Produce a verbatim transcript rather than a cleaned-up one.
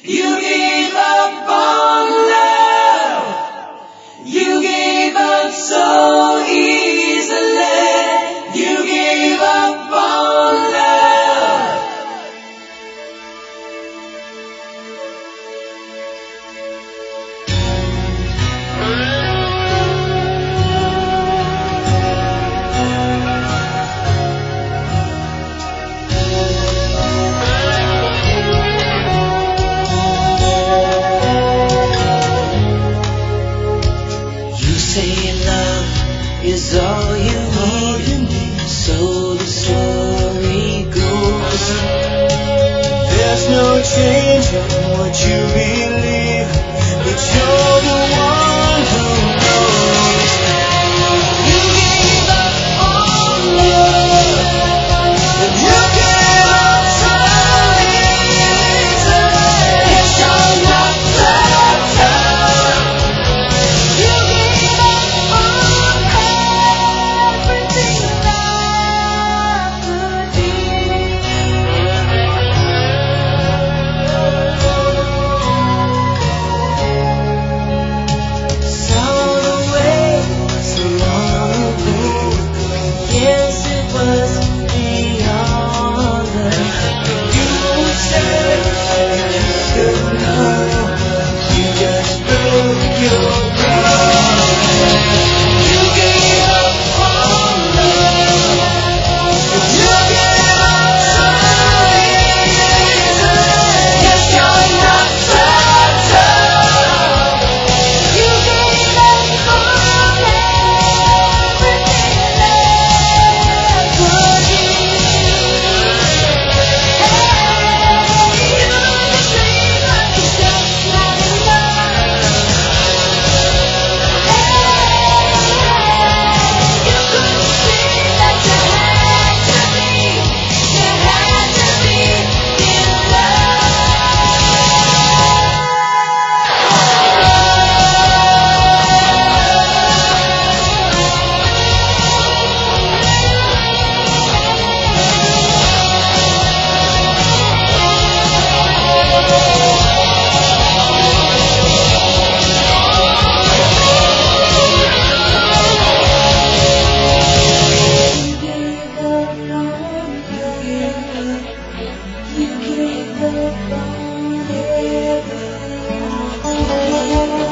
You gave up on love. You gave up so easily. You gave up on love. Is all you need, so the story goes. There's no change in what you believe, but you're the one who knows. You gave up on love, and you gave up so easily. It's all not the time. You gave up on everything that could be. Saw the way so long ago. Yes, it was beyond us. You said you should know. You just broke your promise. You gave up on love. You gave up so easily. Yes, you're not the time. You gave up on everything that could be. Hey, you just treat like it's just not enough. You couldn't see that you had to be, you had to be in You gave up on everything.